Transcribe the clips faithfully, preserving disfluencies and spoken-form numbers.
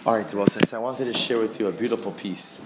All right, well, so I wanted to share with you a beautiful piece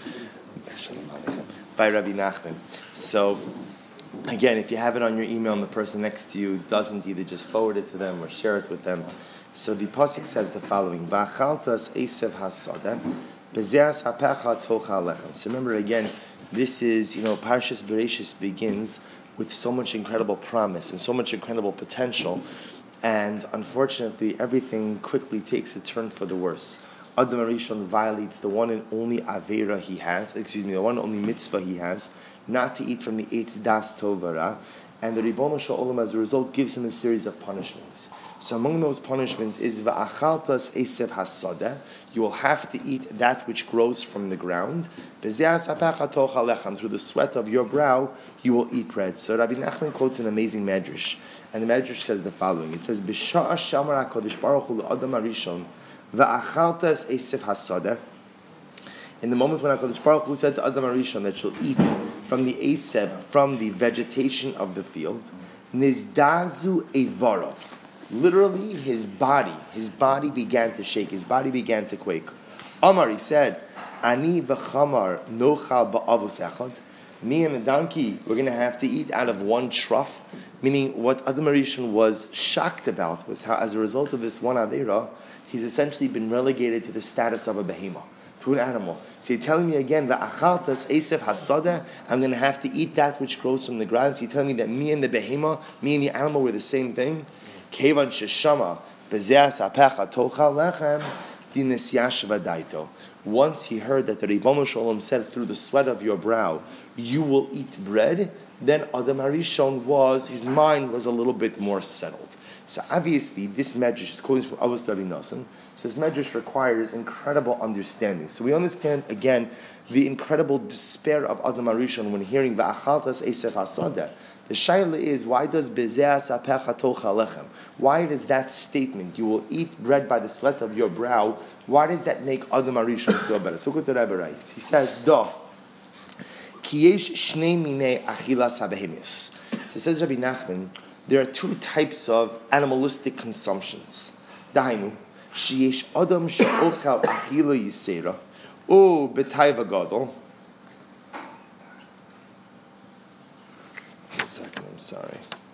by Rabbi Nachman. So, again, if you have it on your email and the person next to you doesn't, either just forward it to them or share it with them. So the pasuk says the following: V'achaltas esev hasadeh, bezeas hapecha tocha lechem. So remember again, this is, you know, Parshas Bereishis begins with so much incredible promise and so much incredible potential, and unfortunately, everything quickly takes a turn for the worse. Adam HaRishon violates the one and only Aveira he has, excuse me, the one and only mitzvah he has, not to eat from the Eitz Das Tov V'Ra, and the Ribbono Shel Olam, as a result, gives him a series of punishments. So among those punishments is V'achaltas esev hasadeh, you will have to eat that which grows from the ground. Bezeas hapecha tocha lechem, through the sweat of your brow, you will eat bread. So Rabbi Nachman quotes an amazing medrash, and the medrash says the following. It says, B'sha'a shamar HaKadosh Baruch Hu l'Adam HaRishon, V'achaltas esev hasadeh. In the moment when HaKadosh Baruch Hu said to Adam HaRishon that she'll eat from the esev, from the vegetation of the field, nizdazu evarov. Literally, his body, his body began to shake, his body began to quake. Amar, he said, Ani v'chamar nochal ba'avos echad. Me and the donkey, we're going to have to eat out of one trough. Meaning, what Adam HaRishon was shocked about was how, as a result of this one aveira, he's essentially been relegated to the status of a behemoth, to an animal. So you're telling me again that achaltas esev hasadeh, I'm going to have to eat that which grows from the ground. So you're telling me that me and the behemoth, me and the animal were the same thing? Kevan sheshama bezeas hapecha tocha lechem dinis yashva daito. Once he heard that the Ribbono Shel Olam said, through the sweat of your brow, you will eat bread, then Adam HaRishon was, his mind was a little bit more settled. So obviously, this medrash is quoting from Avos Rabbi Nosson. So this medrash requires incredible understanding. So we understand, again, the incredible despair of Adam HaRishon when hearing V'achaltas esev hasadeh. The shaila is, why does bezeas hapecha tocha lechem? Why does that statement, you will eat bread by the sweat of your brow, why does that make Adam HaRishon feel better? So look what the Rebbe writes. He says, Do, ki yesh shnei minei achilas habehemis. So it says Rabbi Nachman, there are two types of animalistic consumptions. Dahainu, sheyesh adam she'ochal achila yisera, u b'taiva gadol. One second, I'm sorry.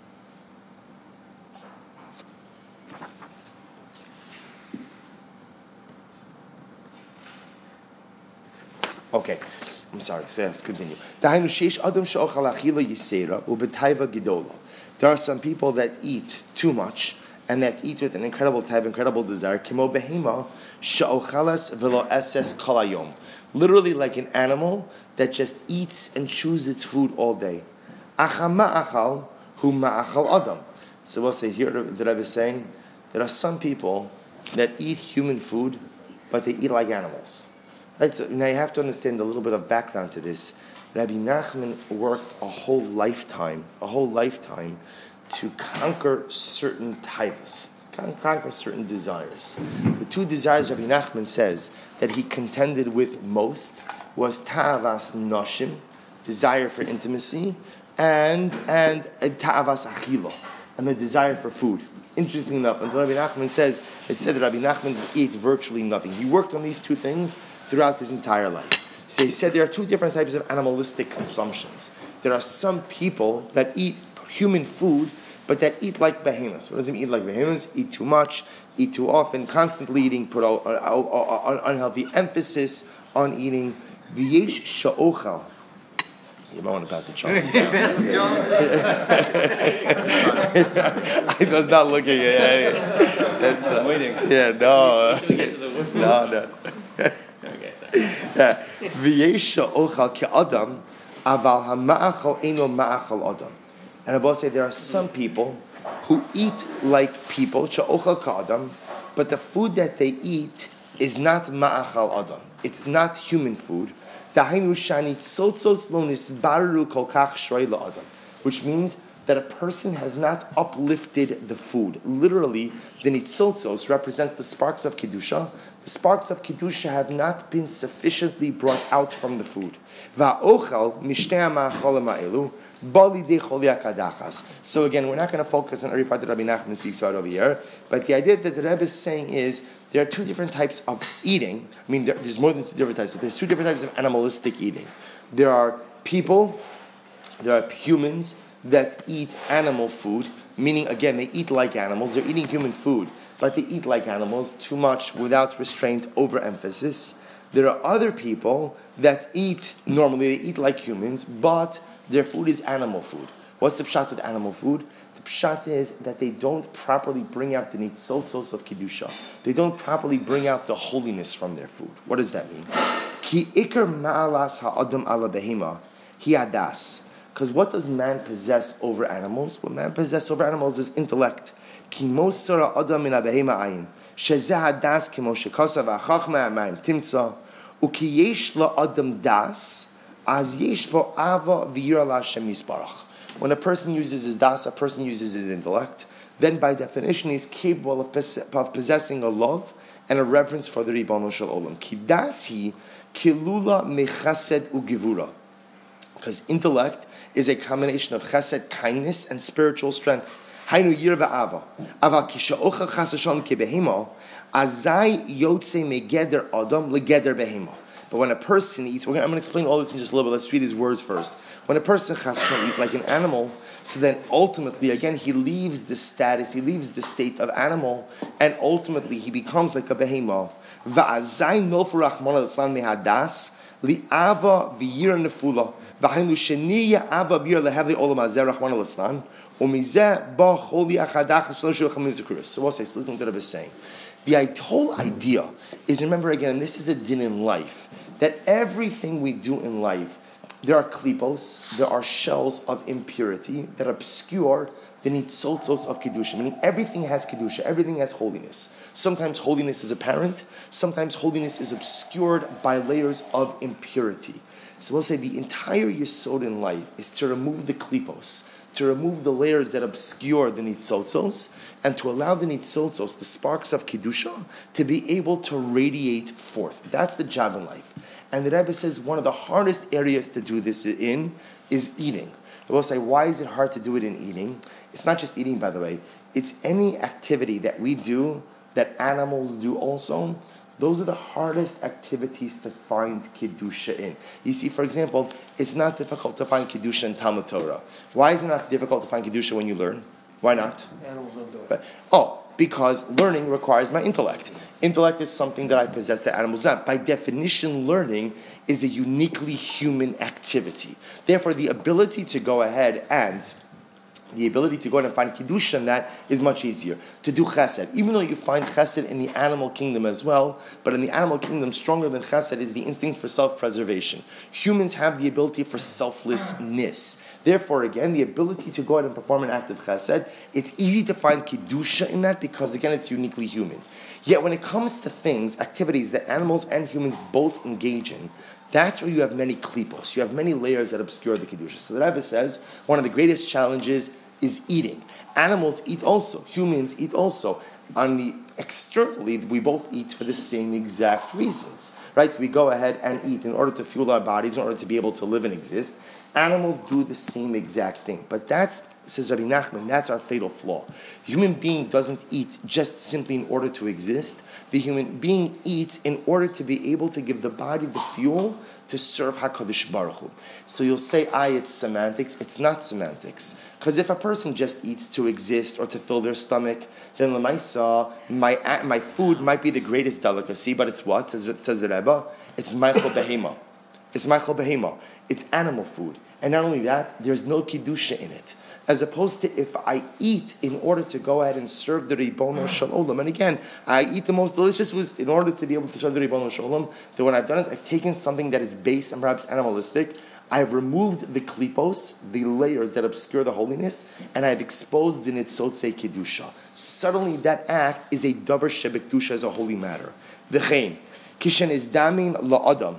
Okay, I'm sorry. So let's continue. Dahainu sheyesh adam she'ochal achila yisera, u b'taiva gidola. There are some people that eat too much and that eat with an incredible type, incredible desire. Kimo behema she'ochalas velo eses kol hayom. Literally like an animal that just eats and chews its food all day. Acha ma'achal hu ma'achal adam. So we'll say here, the Rebbe is saying, there are some people that eat human food, but they eat like animals. Right? So now you have to understand a little bit of background to this. Rabbi Nachman worked a whole lifetime, a whole lifetime to conquer certain taivas, conquer certain desires. The two desires Rabbi Nachman says that he contended with most was ta'avas noshim, desire for intimacy, and and ta'avas achila, and the desire for food. Interesting enough, until Rabbi Nachman says, it said that Rabbi Nachman ate virtually nothing. He worked on these two things throughout his entire life. So he said there are two different types of animalistic consumptions. There are some people that eat human food, but that eat like behemoths. What does it mean, eat like behemoths? Eat too much, eat too often, constantly eating, put a, a, a, a, unhealthy emphasis on eating. V'yesh sha'ochal. You might want to pass it, John. I was not looking at it. That's, uh, waiting. Yeah, no. no, no. Okay, sorry. Yeah. V'yesha ochal ke'adam, aval ha'ma'achal eino ma'achal adam. And I will say there are some people who eat like people, she'ochal ke'adam, but the food that they eat is not ma'achal adam. It's not human food. Dahainu shani tzotzos lo nisbaru kol kach shrei la'adam, which means that a person has not uplifted the food. Literally, the nitzotzos represents the sparks of kedusha the sparks of Kedusha have not been sufficiently brought out from the food. Va'ochel mishtei ha'ma'acholim ha'elu bali de choli hakadachas. So again, we're not going to focus on every part that Rabbi Nachman speaks about over here, but the idea that the Rebbe is saying is there are two different types of eating. I mean, there, there's more than two different types. So there's two different types of animalistic eating. There are people, there are humans that eat animal food, meaning, again, they eat like animals. They're eating human food, but they eat like animals, too much, without restraint, overemphasis. There are other people that eat, normally they eat like humans, but their food is animal food. What's the pshat of animal food? The pshat is that they don't properly bring out the nitzotzos of Kedusha. They don't properly bring out the holiness from their food. What does that mean? Ki ikar ma'alas ha'adam ala behema hi adas. Because what does man possess over animals? What man possesses over animals is intellect. Ki mosara adam min habehema ayin shezeh hadas kimo shekasa v'achachma ha'mayim timtza uki yesh la adam das az yesh bo ava v'yira la'Hashem yisbarach. When a person uses his das, a person uses his intellect, then by definition he's capable of, pos- of possessing a love and a reverence for the Ribono Shel Olam. Ki dasi kilula mechased ugivura. Because intellect is a combination of chesed, kindness, and spiritual strength. Hainu yir va'ava. Aval kisha'ocha chas v'shalom kebehema, azai yotze megeder adam legeder behema. But when a person eats, we're gonna, I'm going to explain all this in just a little bit. Let's read his words first. When a person chas v'shalom eats like an animal, so then ultimately, again, he leaves the status, he leaves the state of animal, and ultimately he becomes like a behema. Va'azai nofu rachmana l'slan mehadas li'ava v'yir nefula. So what we'll say, so listen to what I was saying. The whole idea is, remember again, and this is a din in life, that everything we do in life, there are klipos, there are shells of impurity that obscure the nitzotzos of Kedusha. Meaning everything has Kedusha, everything has holiness. Sometimes holiness is apparent, sometimes holiness is obscured by layers of impurity. So we'll say the entire yesod in life is to remove the klipos, to remove the layers that obscure the nitzotzos, and to allow the nitzotzos, the sparks of Kedusha, to be able to radiate forth. That's the job in life. And the Rebbe says one of the hardest areas to do this in is eating. We'll say, why is it hard to do it in eating? It's not just eating, by the way. It's any activity that we do that animals do also. Those are the hardest activities to find Kedusha in. You see, for example, it's not difficult to find Kedusha in Talmud Torah. Why is it not difficult to find Kedusha when you learn? Why not? Animals don't do it. But, oh, because learning requires my intellect. Intellect is something that I possess that animals don't. By definition, learning is a uniquely human activity. Therefore, the ability to go ahead and the ability to go ahead and find Kedusha in that is much easier. To do chesed, even though you find chesed in the animal kingdom as well, but in the animal kingdom, stronger than chesed is the instinct for self-preservation. Humans have the ability for selflessness. Therefore, again, the ability to go ahead and perform an act of chesed, it's easy to find Kedusha in that because, again, it's uniquely human. Yet when it comes to things, activities that animals and humans both engage in, that's where you have many klipos. You have many layers that obscure the Kedusha. So the Rebbe says one of the greatest challenges is eating. Animals eat also. Humans eat also. On the externally, we both eat for the same exact reasons. Right? We go ahead and eat in order to fuel our bodies, in order to be able to live and exist. Animals do the same exact thing. But that's, says Rabbi Nachman, that's our fatal flaw. The human being doesn't eat just simply in order to exist. The human being eats in order to be able to give the body the fuel to serve HaKadosh Baruch Hu. So you'll say, ah, it's semantics. It's not semantics. Because if a person just eats to exist or to fill their stomach, then l'maisa, my my food might be the greatest delicacy, but it's what? Says, says the Rebbe, it's Meichel Behema. It's Meichel Behema. It's animal food. And not only that, there's no Kedusha in it. As opposed to if I eat in order to go ahead and serve the Ribono Shel Olam. And again, I eat the most delicious foods in order to be able to serve the Ribono Shel Olam. Then what I've done is I've taken something that is base and perhaps animalistic. I've removed the klipos, the layers that obscure the holiness, and I've exposed the nitzotze kedusha. Suddenly that act is a davar shebekdusha, as a holy matter. V'chein, kishen is damin la'adam,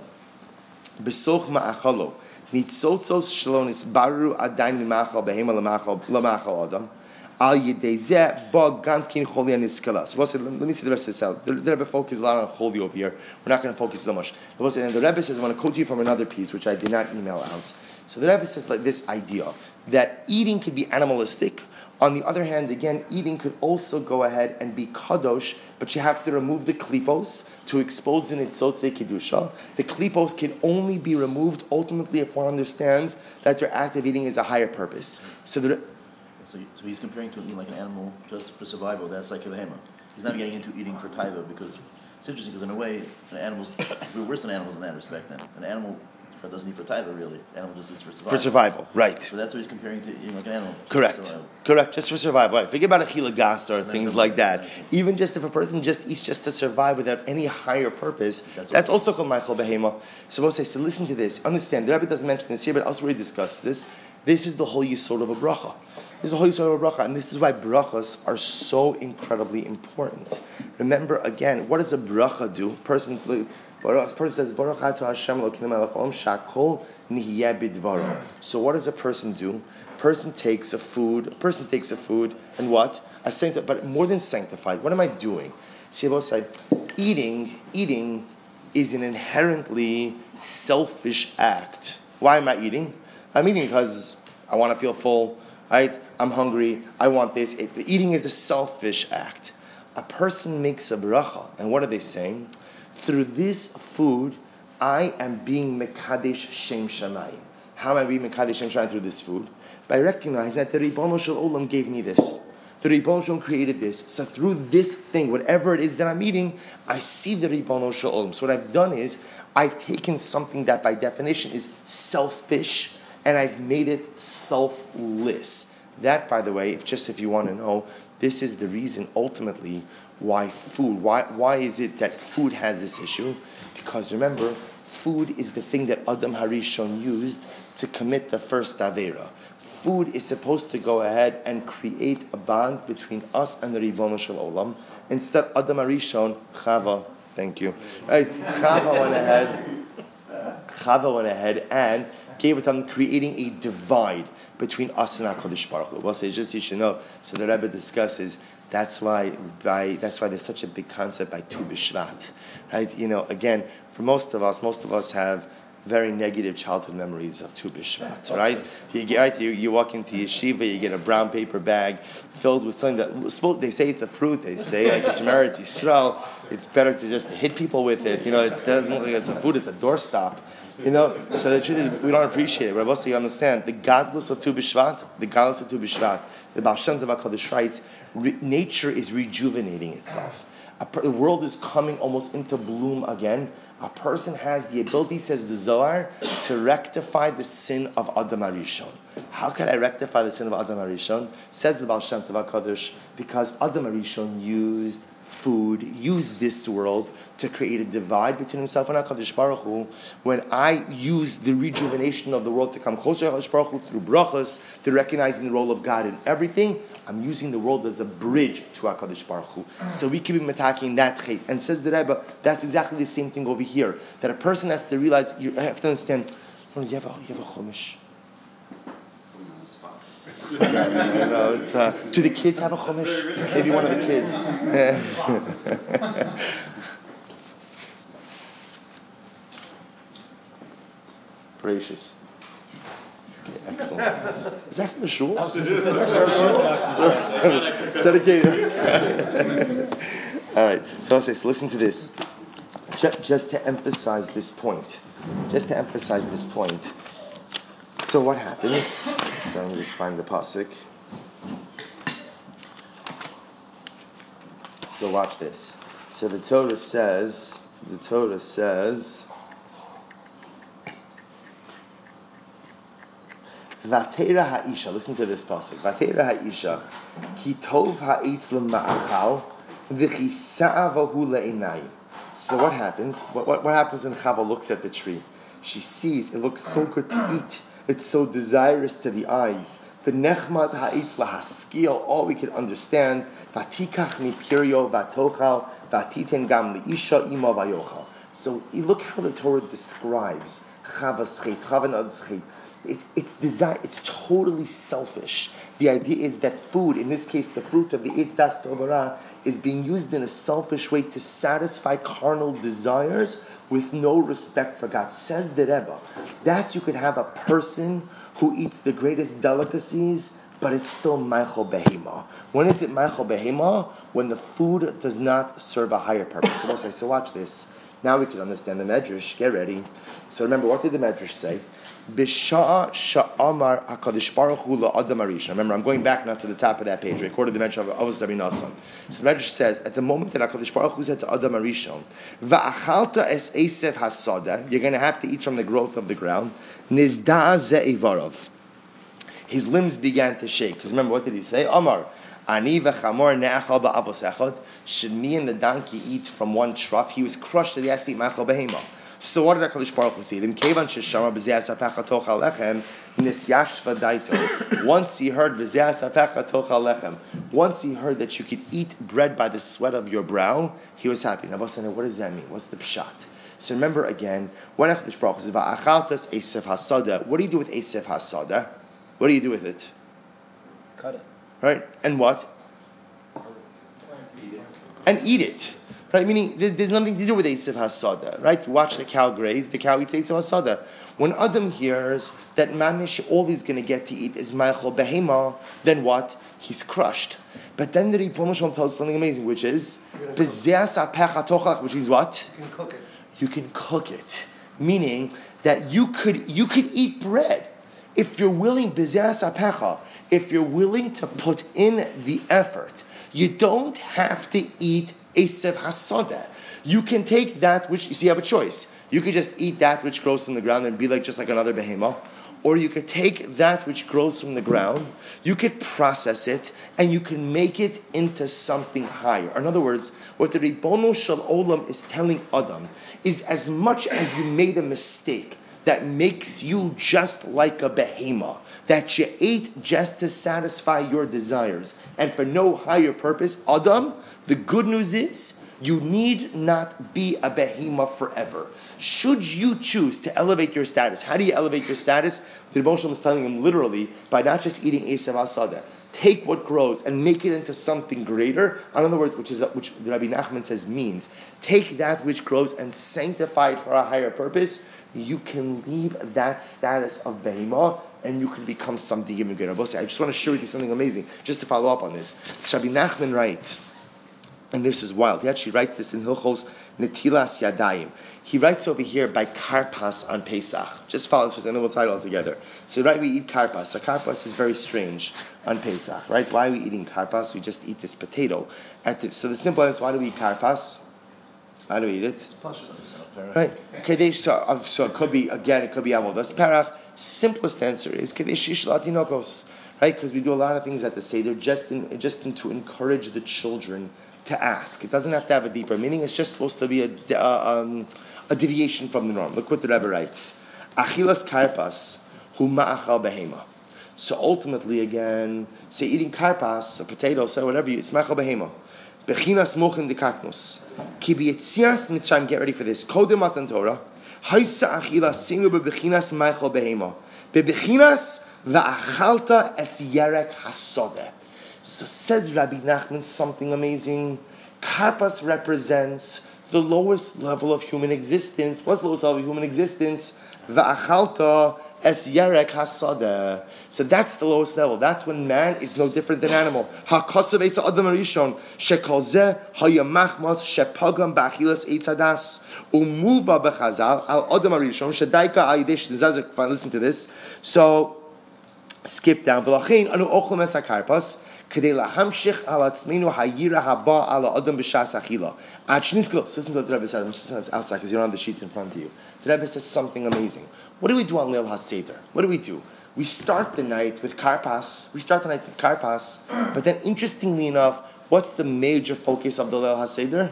besoch ma'achalo, nitzotzos shelo nisbaru adayin limachal behema lamachal lamachal adam, Al yedezeh ba gamkin choli aniskala. So we'll say, let me see the rest of this out. The, the Rebbe focuses a lot on choli over here. We're not going to focus so much. We'll say, and the Rebbe says, I want to quote to you from another piece, which I did not email out. So the Rebbe says like this idea, that eating could be animalistic. On the other hand, again, eating could also go ahead and be kadosh, but you have to remove the klipos to expose the nitzotze kedusha. The klipos can only be removed ultimately if one understands that your act of eating is a higher purpose. So the So, so he's comparing to eating like an animal just for survival. That's like a behemoth. He's not getting into eating for taiva because it's interesting because in a way, an animals we're worse than animals in that respect. Then an animal doesn't eat for taiva really. An animal just eats for survival. For survival, right? So that's what he's comparing to eating like an animal. Correct. Correct. Just for survival. Right. Think about a chilagas or things like that. Even just if a person just eats just to survive without any higher purpose, that's, that's also called ma'achal behema. So we'll say. So listen to this. Understand. The Rebbe doesn't mention this here, but elsewhere he discusses this. This is the whole yisod of a bracha. This is the whole yisod of a bracha, and this is why brachas are so incredibly important. Remember again, what does a bracha do? Person, a person says, Baruch atah Hashem Elokeinu melech haolam shakol nihiyeh bidvaro. So what does a person do? A person takes a food. A person takes a food, and what? A sancti- but more than sanctified. What am I doing? See, both say, eating, eating is an inherently selfish act. Why am I eating? I'm eating because I want to feel full, right? I'm hungry, I want this. It, eating is a selfish act. A person makes a bracha, and what are they saying? Through this food, I am being mekadesh shem shamayim. How am I being mekadesh shem shamayim through this food? By recognizing that the Ribono Shel Olam gave me this. The Ribono Shel Olam created this. So through this thing, whatever it is that I'm eating, I see the Ribono Shel Olam. So what I've done is, I've taken something that by definition is selfish, and I've made it selfless. That, by the way, if just if you want to know, this is the reason ultimately why food, why why is it that food has this issue? Because remember, food is the thing that Adam Harishon used to commit the first Avera. Food is supposed to go ahead and create a bond between us and the Ribono Shel Olam. Instead, Adam Harishon, Chava, thank you, right? Chava went ahead, Chava went ahead and gave it them, creating a divide between us and HaKadosh Baruch Hu. Well, so just you should know. So the Rebbe discusses that's why by that's why there's such a big concept by Tu B'Shvat, right? You know, again, for most of us, most of us have very negative childhood memories of Tu B'Shvat, right? You get right, you, you walk into yeshiva, you get a brown paper bag filled with something that they say it's a fruit. They say like it's Shemeretz Yisrael. It's better to just hit people with it. You know, it doesn't look like it's a food; it's a doorstop. You know, so the truth is we don't appreciate it. But also you understand the godless of Tu B'Shvat, the godless of Tu B'Shvat. The Baal Shem Tov HaKadosh writes, re- nature is rejuvenating itself. Per- the world is coming almost into bloom again. A person has the ability, says the Zohar, to rectify the sin of Adam HaRishon. How can I rectify the sin of Adam HaRishon? Says the Baal Shem Tov HaKadosh, because Adam HaRishon used food, used this world to create a divide between himself and HaKadosh Baruch Hu. When I use the rejuvenation of the world to come closer to HaKadosh Baruch Hu through brachas, to recognizing the role of God in everything, I'm using the world as a bridge to HaKadosh Baruch Hu. So we keep attacking that chait. And says the Rebbe, that's exactly the same thing over here. That a person has to realize, you have to understand, you have a, you have a chumash. no, no, no, it's, uh, do the kids have a chumash? Maybe one of the kids. Gracious. Okay, excellent. Is that from the shul? Dedicated. All right. So I'll say, so listen to this. Just, just to emphasize this point. Just to emphasize this point. So what happens? So I'm going to just find the pasuk. So watch this. So the Torah says, the Torah says, Vatera ha'isha, listen to this pasuk. Vatera ha'isha, ki tov ha'etz l'ma'achal, v'chi sa'avahu le'inai. So what happens? What, what, what happens when Chava looks at the tree? She sees, it looks so good to eat. It's so desirous to the eyes. V'nechmat ha'etz lahaskil, all we can understand. Vatikach mipirio vatochal, vatiten gam le'isha ima vayochal. So you look how the Torah describes Chava's chait, Chava and Ad's chait. It, it's design. It's totally selfish. The idea is that food, in this case, the fruit of the Eitz Das Tovara, is being used in a selfish way to satisfy carnal desires with no respect for God. Says the Rebbe, that you could have a person who eats the greatest delicacies, but it's still Meichel Behema. When is it Meichel Behema? When the food does not serve a higher purpose. So we'll say, so watch this. Now we can understand the Medrash. Get ready. So remember, what did the Medrash say? Bisha'a sha'amar HaKadosh Baruch Hu la'adam harishon. Remember, I'm going back now to the top of that page. I quoted the Medrash of Avos Rabbi Nassan. So the Medrash says, at the moment that HaKadosh Baruch Hu said to Adam harishon, va'achalta es esev hasada, you're going to have to eat from the growth of the ground. Nizda'a ze'ivarov. His limbs began to shake. Because remember, what did he say? Amar, ani v'chamor ne'achal ba'avos echad. Should me and the donkey eat from one trough? He was crushed that he has to eat ma'achal behema. So what did HaKadosh Baruch Hu say? Once he heard once he heard that you could eat bread by the sweat of your brow, he was happy. Now, what does that mean? What's the pshat? So remember again, when HaKadosh Baruch Hu says, what do you do with Esev Hasada? What do you do with it? Cut it. Right? And what? And eat it. Right, meaning there's, there's nothing to do with Esav Hasada, right? You watch the cow graze, the cow eats Esav Hasada. When Adam hears that Mamish, all he's going to get to eat is Ma'achol Behema, then what? He's crushed. But then the Ribbon Shalom tells us something amazing, which is Bezeas Apecha Tochach, which is what? You can cook it. You can cook it, meaning that you could you could eat bread if you're willing. Bezeas Apecha, if you're willing to put in the effort, you don't have to eat Esev Hasada. You can take that which, you see, you have a choice. You could just eat that which grows from the ground and be like just like another behemoth. Or you could take that which grows from the ground, you could process it, and you can make it into something higher. In other words, what the Ribbono Shel Olam is telling Adam is, as much as you made a mistake that makes you just like a behemoth, that you ate just to satisfy your desires and for no higher purpose, Adam, the good news is you need not be a behemoth forever. Should you choose to elevate your status, how do you elevate your status? The Rebbe Shalom is telling him literally by not just eating Esav Asada. Take what grows and make it into something greater. In other words, which is which Rabbi Nachman says means take that which grows and sanctify it for a higher purpose. You can leave that status of behemoth and you can become something even greater. I just want to share with you something amazing, just to follow up on this. Rabbi Nachman writes, and this is wild. He actually writes this in Hilchos Netilas Yadayim. He writes over here by Karpas on Pesach. Just follow this, and then we'll tie it all together. So, right, we eat Karpas. So, Karpas is very strange on Pesach, right? Why are we eating Karpas? We just eat this potato. At the, so, the simple answer: why do we eat Karpas? Why do we eat it? Right. Okay. So, so it could be again. It could be avodas parach. Simplest answer is kadesh latinokos. Right? Because we do a lot of things at the Seder just in, just in to encourage the children to ask. It doesn't have to have a deeper meaning. It's just supposed to be a, uh, um, a deviation from the norm. Look what the Rebbe writes. Achilas karpas hu ma'achal behema. So ultimately, again, say eating karpas, a potato, say whatever, you, it's ma'achal behema. Bechinas mochin dekaknos. Ki b'yetzias mitzrayim, get ready for this. Kodem matan Torah. Haisa achilas sinu bebechinas ma'achal behema. Bebechinas va'achalta es yerek hasodeh. So says Rabbi Nachman something amazing. Karpas represents the lowest level of human existence. What's the lowest level of human existence? Va'achalta es yerek hasada. So that's the lowest level. That's when man is no different than animal. Ha'kasav eitz adam harishon shekol zeh hayamachmas shepagam ba'achilas eitz hadas umuva b'chazal al adam harishon shedaika ayidesh nizazek. Listen to this. So skip down. V'lachein anu ochlam es hakarpas. Listen to what the Rebbe says. I'm just outside because you're on the sheets in front of you. The Rebbe says something amazing. What do we do on Leil HaSeder? What do we do? We start the night with karpas. We start the night with karpas. But then, interestingly enough, what's the major focus of the Leil HaSeder?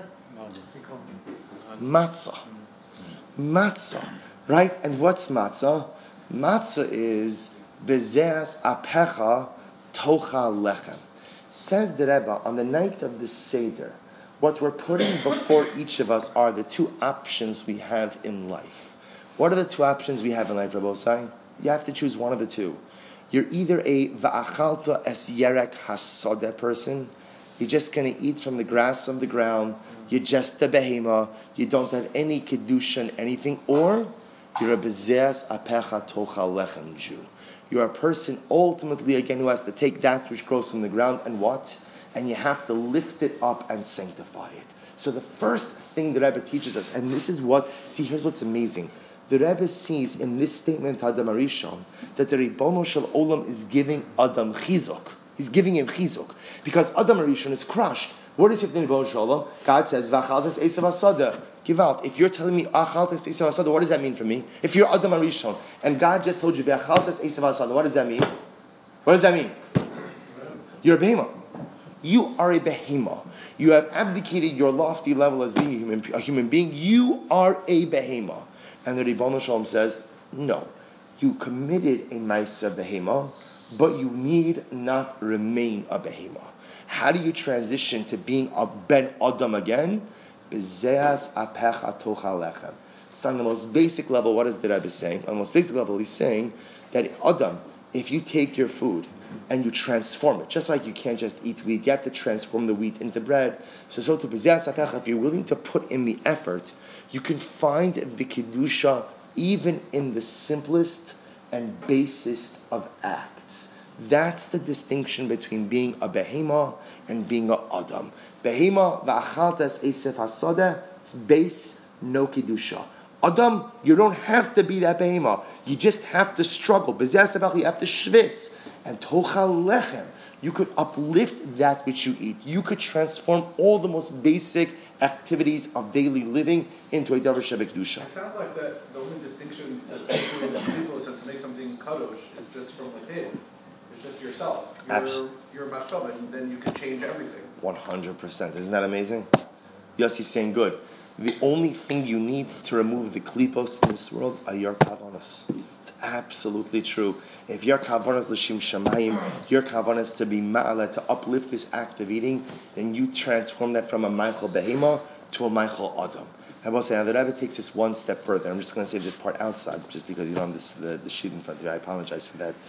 Matzah. Matzah. Right? And what's matzah? Matzah is bezeas apecha tocha lechem. Says the Rebbe, on the night of the Seder, what we're putting before each of us are the two options we have in life. What are the two options we have in life, Rabbi Osai? You have to choose one of the two. You're either a va'achalta es yerek hasodeh person. You're just going to eat from the grass of the ground. You're just a behema. You don't have any kedusha, anything. Or you're a bezeas apecha tochal lechem Jew. You're a person ultimately, again, who has to take that which grows from the ground and what? And you have to lift it up and sanctify it. So the first thing the Rebbe teaches us, and this is what, see, here's what's amazing. The Rebbe sees in this statement, Adam Arishon, that the Ribono Shel Olam is giving Adam chizuk. He's giving him chizuk. Because Adam Arishon is crushed. What is it in Ribono Shel Olam? God says, V'achaltes esav asada. Give out. If you're telling me, Achaltes esav asada, what does that mean for me? If you're Adam Arishon, and God just told you, V'achaltes esav asada, what does that mean? What does that mean? You're a behemah. You are a behemah. You have abdicated your lofty level as being a human, a human being. You are a behemah. And the Ribono Shel Olam says, no, you committed a ma'aseh behemah, but you need not remain a behemah. How do you transition to being a ben adam again? Bezeas apecha tochal lechem. So on the most basic level, what is the Rebbe saying? On the most basic level, he's saying that Adam, if you take your food and you transform it, just like you can't just eat wheat, you have to transform the wheat into bread. So, so to bezeas apecha, if you're willing to put in the effort, you can find the kedusha even in the simplest and basest of acts. That's the distinction between being a behema and being a adam. Behema va'achaltas esef hasodeh. It's base, no kedusha. Adam, you don't have to be that behema. You just have to struggle. B'zeh sabach, you have to schwitz. And tochal lechem, you could uplift that which you eat. You could transform all the most basic activities of daily living into a davar shebek kedusha. It sounds like that the only distinction to between the klipos and to make something kadosh is just from within. It's just yourself. You're, Abs- you're a mashal, and then you can change everything. One hundred percent. Isn't that amazing? Yes, he's saying good. The only thing you need to remove the klipos in this world are your kavanas. It's absolutely true. If your kavanas l'shim shamayim, your kavanas to be ma'ala, to uplift this act of eating, then you transform that from a Michael behema to a Michael adam. I will say, now the Rebbe takes this one step further. I'm just going to say this part outside, just because you don't have this, the, the sheet in front of you. I apologize for that.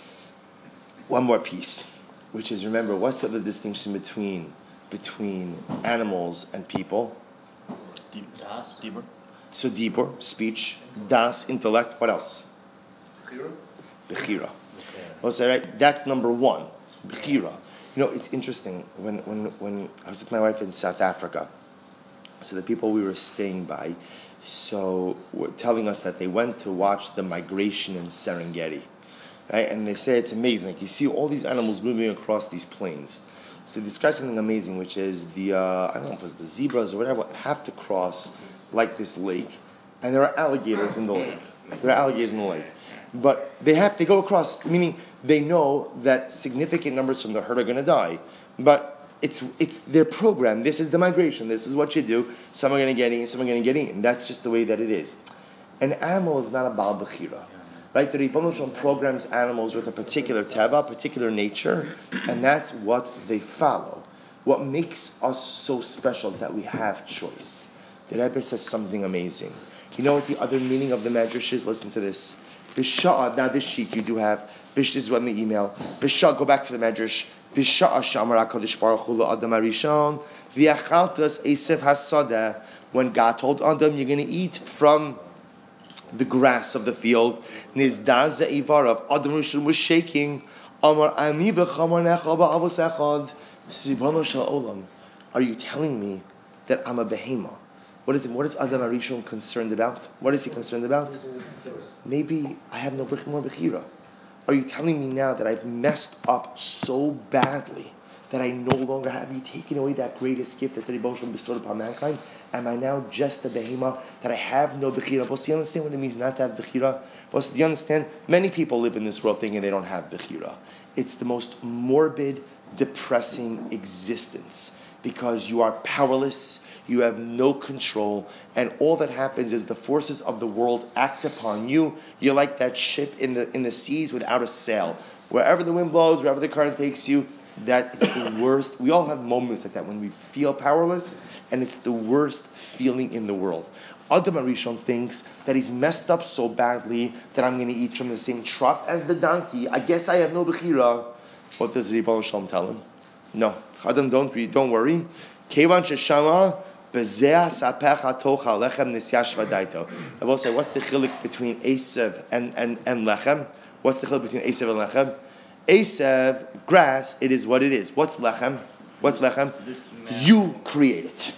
One more piece, which is, remember, what's the other distinction between between animals and people? Das, Dibur. So dibur, speech, das, intellect, what else? Bechira? Bechira. Well, say, right, that's number one, Bechira. You know, it's interesting, when, when, when I was with my wife in South Africa, so the people we were staying by, so were telling us that they went to watch the migration in Serengeti, right? And they say it's amazing. Like you see all these animals moving across these plains. So they describe something amazing, which is the, uh, I don't know if it was the zebras or whatever, have to cross like this lake, and there are alligators in the lake. There are alligators in the lake. But they have to go across, meaning they know that significant numbers from the herd are going to die. But it's it's their program. This is the migration. This is what you do. Some are going to get eaten, some are going to get eaten. That's just the way that it is. An animal is not a Baal Bechira. Right? The Ribono Shel Olam programs animals with a particular teva, particular nature, and that's what they follow. What makes us so special is that we have choice. The Rebbe says something amazing. You know what the other meaning of the medrash is? Listen to this. B'sha'ah, now this sheet you do have. Bish, this is what in the email. B'sha'ah, go back to the medrash. B'sha'ah shamar HaKadosh Baruch Hu Adam Arishon v'yachaltas esev hasadeh. When God told Adam, you're going to eat from the grass of the field. Nizdaz Ivarav. Adam Rishon was shaking. Amar ani v'chamar necha ba'avos echad. Ribono Shel Olam, are you telling me that I'm a behema? What is it? What is Adam Arishon concerned about? What is he concerned about? Maybe I have no more bechira. Are you telling me now that I've messed up so badly that I no longer have you taken away that greatest gift that the Ribono Shel Olam bestowed upon mankind? Am I now just a behema that I have no bechira? But do you understand what it means not to have bechira? But do you understand? Many people live in this world thinking they don't have bechira. It's the most morbid, depressing existence because you are powerless. You have no control, and all that happens is the forces of the world act upon you. You're like that ship in the in the seas without a sail. Wherever the wind blows, wherever the current takes you, that it's the worst. We all have moments like that when we feel powerless, and it's the worst feeling in the world. Adam Arishon thinks that he's messed up so badly that I'm going to eat from the same trough as the donkey. I guess I have no bechira. What does Ribbon Shalom tell him? No, Adam, don't read, don't worry. Kevan sheshama bezeh sapecha tocha lechem nisyash vadaito. I will say, what's the chilik between Esav and, and, and lechem? What's the chilik between Esav and lechem? Esav, grass, it is what it is. What's lechem? What's lechem? You create it.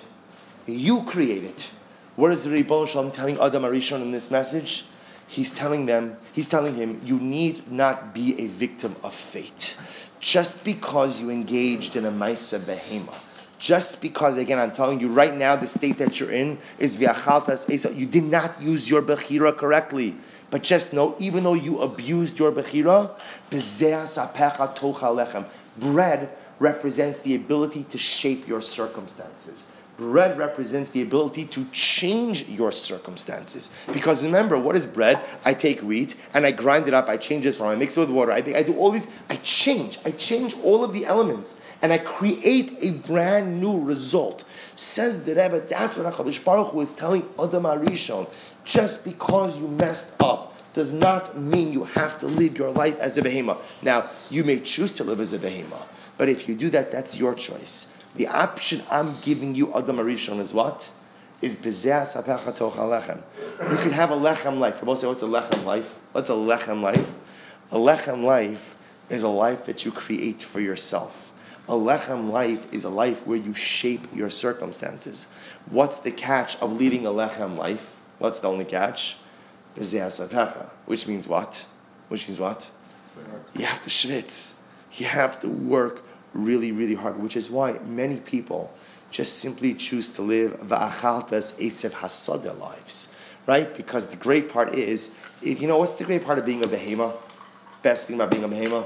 You create it. What is the Ribbon Shalom telling Adam Arishon in this message? He's telling them, he's telling him, you need not be a victim of fate. Just because you engaged in a Maisa Behema, just because, again, I'm telling you right now, the state that you're in is V'achaltas Esa. You did not use your Bechira correctly. But just know, even though you abused your Bechira, B'zeh sapecha tocha lechem. Bread represents the ability to shape your circumstances. Bread represents the ability to change your circumstances. Because remember, what is bread? I take wheat and I grind it up, I change it from, I mix it with water, I, I do all these, I change, I change all of the elements and I create a brand new result. Says the Rebbe, that's what HaKadosh Baruch Hu is telling Adam Arishon. Just because you messed up does not mean you have to live your life as a behema. Now, you may choose to live as a behema, but if you do that, that's your choice. The option I'm giving you, Adam Arishon, is what? Is bezeh sapecha tocha lechem. You can have a lechem life. People say, what's a lechem life? What's a lechem life? A lechem life is a life that you create for yourself. A lechem life is a life where you shape your circumstances. What's the catch of leading a lechem life? What's the only catch? Bezeh sapecha. Which means what? Which means what? You have to schwitz. You have to work really, really hard, which is why many people just simply choose to live va'achaltas esev hasada lives, right? Because the great part is, if you know what's the great part of being a behema? Best thing about being a behema?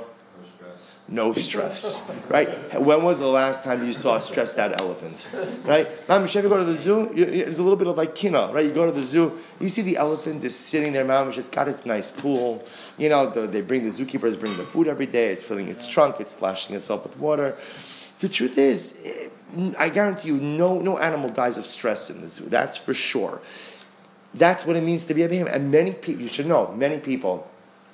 No stress, right? When was the last time you saw a stressed out elephant, right? Mom, if you ever go to the zoo, you, you, there's a little bit of like kina, right? You go to the zoo, you see the elephant is sitting there, mom, it's got its nice pool. You know, the, they bring the zookeepers bring the food every day. It's filling its trunk, it's splashing itself with water. The truth is, I guarantee you, no, no animal dies of stress in the zoo. That's for sure. That's what it means to be a behemoth. And many people, you should know, many people,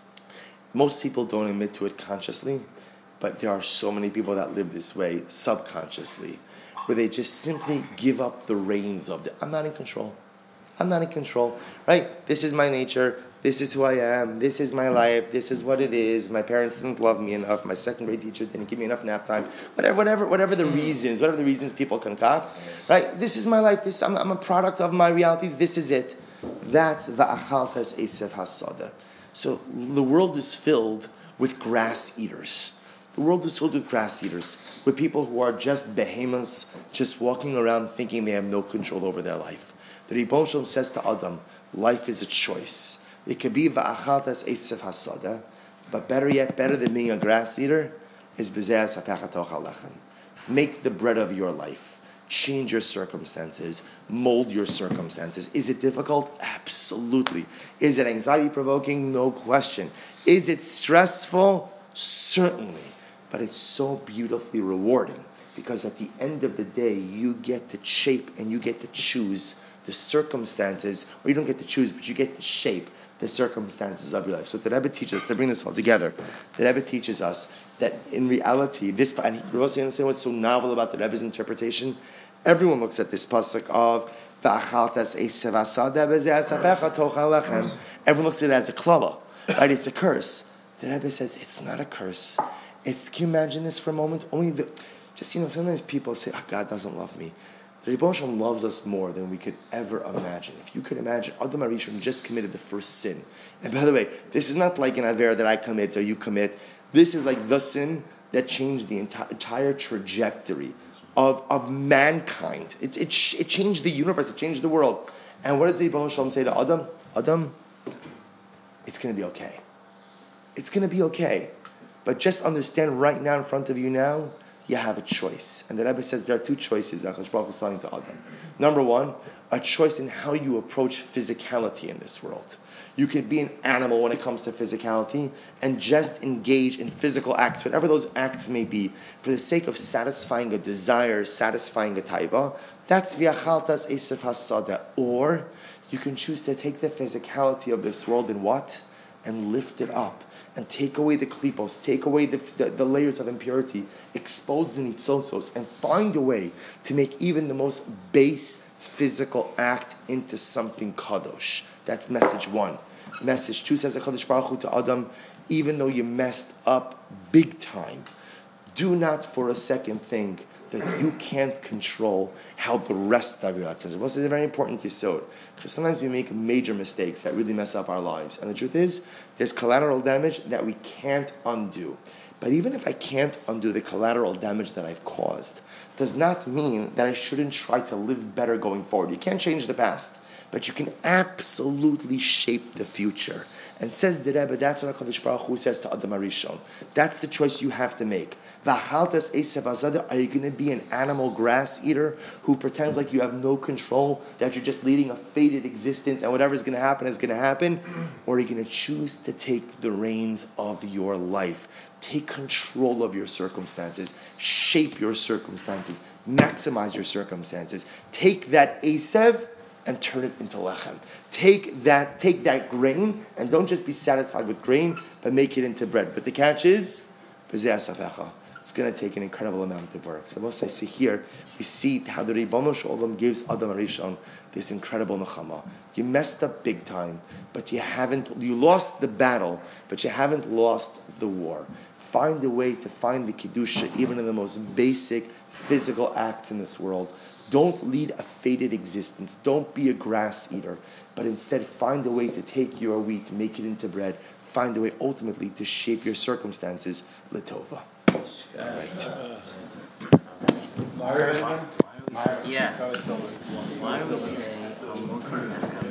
most people don't admit to it consciously. But there are so many people that live this way subconsciously, where they just simply give up the reins of it. I'm not in control. I'm not in control, right? This is my nature. This is who I am. This is my life. This is what it is. My parents didn't love me enough. My second grade teacher didn't give me enough nap time. Whatever, whatever, whatever the reasons, whatever the reasons people concoct, right? This is my life. This I'm, I'm a product of my realities. This is it. That's va'achaltas esev hasada. So the world is filled with grass eaters. The world is filled with grass eaters, with people who are just behemoths, just walking around thinking they have no control over their life. The Ribbon Shalom says to Adam, life is a choice. It could be va'achaltas esev hasada, but better yet, better than being a grass eater, is bezeh sapecha tocha lechem. Make the bread of your life. Change your circumstances. Mold your circumstances. Is it difficult? Absolutely. Is it anxiety-provoking? No question. Is it stressful? Certainly. But it's so beautifully rewarding because at the end of the day, you get to shape and you get to choose the circumstances, or you don't get to choose, but you get to shape the circumstances of your life. So the Rebbe teaches us, to bring this all together, the Rebbe teaches us that in reality, this, and you also understand what's so novel about the Rebbe's interpretation? Everyone looks at this pasuk of V'achaltas esev hasada bezeh sapecha tocha lechem. Everyone looks at it as a klala, right? It's a curse. The Rebbe says it's not a curse. It's, can you imagine this for a moment? Only the, just, you know, sometimes people say, oh, God doesn't love me. The Ribbon Shalom loves us more than we could ever imagine. If you could imagine, Adam Arishon just committed the first sin. And by the way, this is not like an Aver that I commit or you commit. This is like the sin that changed the enti- entire trajectory of, of mankind. It, it, it changed the universe. It changed the world. And what does the Ribbon Shalom say to Adam? Adam, it's going to be okay. It's going to be okay. But just understand right now in front of you now, you have a choice. And the Rebbe says there are two choices that HaKadosh Baruch Hu is telling to Adam. Number one, a choice in how you approach physicality in this world. You could be an animal when it comes to physicality and just engage in physical acts, whatever those acts may be, for the sake of satisfying a desire, satisfying a taiva. That's v'achaltas esef hasada. Or you can choose to take the physicality of this world and what? And lift it up. And take away the klipos, take away the, the, the layers of impurity, expose the nitzotzos, and find a way to make even the most base physical act into something kadosh. That's message one. Message two says HaKadosh Baruch Hu to Adam, even though you messed up big time, do not for a second think that you can't control how the rest of your life does. It was a very important yesod, because sometimes we make major mistakes that really mess up our lives. And the truth is, there's collateral damage that we can't undo. But even if I can't undo the collateral damage that I've caused, does not mean that I shouldn't try to live better going forward. You can't change the past, but you can absolutely shape the future. And says the Rebbe, that's what HaKadosh Baruch Hu says to Adam HaRishon. That's the choice you have to make. V'achaltas esev hazada, are you going to be an animal grass eater who pretends like you have no control, that you're just leading a fated existence and whatever's going to happen is going to happen? Or are you going to choose to take the reins of your life? Take control of your circumstances. Shape your circumstances. Maximize your circumstances. Take that esev and turn it into lechem. Take that, take that grain, and don't just be satisfied with grain, but make it into bread. But the catch is, it's going to take an incredible amount of work. So what I see here, we see how the Ribono Shel Olam gives Adam HaRishon this incredible nechama. You messed up big time, but you haven't, you lost the battle, but you haven't lost the war. Find a way to find the Kedusha, even in the most basic physical acts in this world. Don't lead a fated existence. Don't be a grass eater. But instead, find a way to take your wheat, make it into bread. Find a way, ultimately, to shape your circumstances. L'tova. Right. Yeah. Why do we say